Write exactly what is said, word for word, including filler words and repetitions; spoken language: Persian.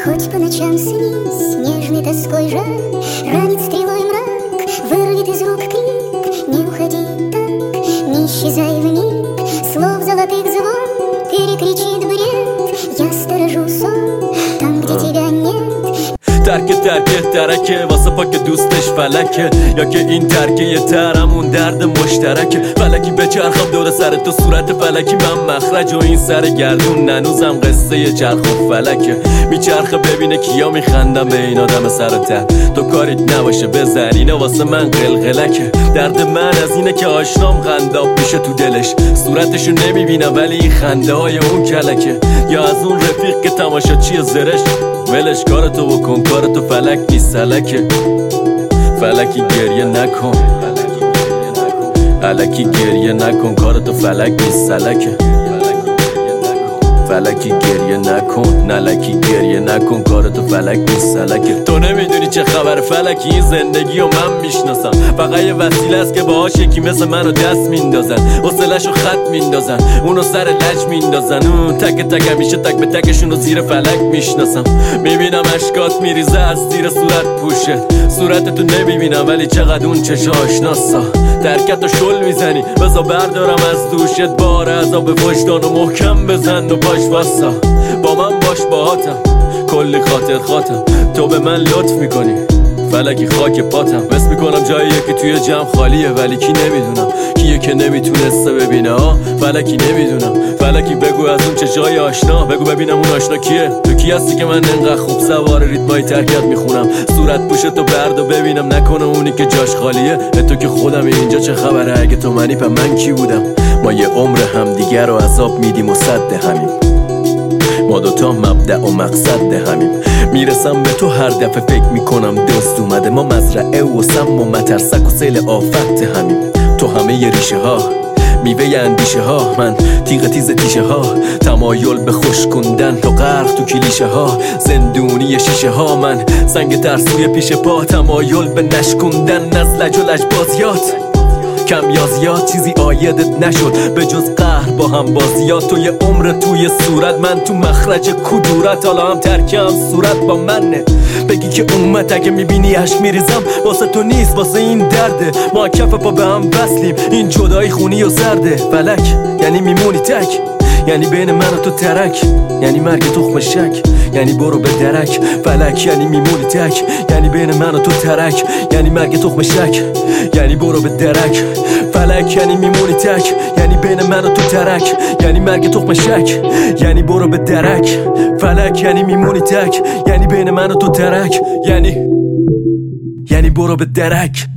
Хоть по ночам снись, нежной тоской жар, ранит стрелой мрак, вырвет из рук крик. Не уходи так, не исчезай вмиг, слов золотых звон перекричит бред. Я сторожу сон там, где тебя нет. ترک ترک ترکه واسه پاک دوستش فلکه، یا که این ترکه یه ترمون درد مشترکه. فلکی به چرخم دور سر تو صورت فلکی من مخرج و این سر گردون ننوزم قصه یه چرخ و فلکه. میچرخه ببینه کیا میخندم به این آدم سر ته، تو کاریت نباشه بزن اینا واسه من قلقلکه. درد من از اینه که آشنام خنداب میشه تو دلش، صورتشو نمیبینم ولی این خنده های اون کلکه. یا از اون رفیق که تماشا چیه زرش، ولش کارتو بکن کارتو فلک نیست سلکه. فلکی گریه نکن، الکی گریه نکن، کارتو فلک نیست سلکه. فلکی گریه نکن، نلکی گریه نکن، کارتو فلک نیست سلکه. تو نمیدونی چه خبر فلکی، این زندگی و من میشناسم. فقط یه وسیله است که باهاش یکی مثل منو دست میندازن، حوصله‌شو خط میندازن، اونو سر لج میندازن. اون تک تک همیشه تک به تکشونو زیر فلک میشناسم. میبینم اشکات میریزه از زیر صورت پوشه، صورتتو نمیبینم ولی چقدر اون چشا آشناسا. ترکتو شل میزنی بزا بردارم از دوشت، بار عذاب وجدانو محکم بزن و باش واسا. با من باش باهاتم کلی خاطر خاطم، تو به من لطف میکنی فلکی خاک پاتم. بس میکنم جایی که توی جمع خالیه ولی کی نمیدونم کیه که نمیتونسته ببینه. ها فلکی نمیدونم، فلکی بگو از اون چشای آشنا، بگو ببینم اون آشنا کیه. تو کی هستی که من انقدر خوب سوار ریتمای ترکت میخونم، صورت پوشتو برد و ببینم نکنه اونی که جاش خالیه. تو که خودم اینجا چه خبره، اگه تو منی پا من کی بودم. ما یه عمر همدیگه رو عذاب میدیم و صد همیم، ما دوتا مبدأ و مقصد همیم. میرسم به تو هر دفعه فکر میکنم دوست اومده، ما مزرعه و سم و مترسک و سیل آفت همیم. تو همه ی ریشه ها میوه ی اندیشه ها، من تیغ تیز تیشه ها، تمایل به خوش کندن تو غرق تو کلیشه ها. زندونی شیشه ها، من سنگ ترسوی پیش پا، تمایل به نشکندن از لج و لجبازیات. کم یا زیاد چیزی آیدت نشد به جز قهر با هم بازیات. تو یه عمر توی صورت، من تو مخرج کدورت، حالا هم ترکم صورت با منه. بگی که اومد اگه میبینی عشق میریزم واسه تو نیست واسه این درده. ما کف پا به هم وصلیم، این جدایی خونی و زرده. فلک یعنی میمونی تک، یعنی بین من و تو ترک، یعنی مرگ تخم شک، یعنی برو به درک. فلک یعنی میمونی تک، یعنی بین من و تو ترک، یعنی مرگ تخم شک، یعنی برو به درک. فلک یعنی میمونی تک، یعنی بین من و تو ترک، یعنی مرگ تخم شک، یعنی برو به درک. فلک یعنی میمونی تک، یعنی بین من و تو ترک، یعنی یعنی برو به درک.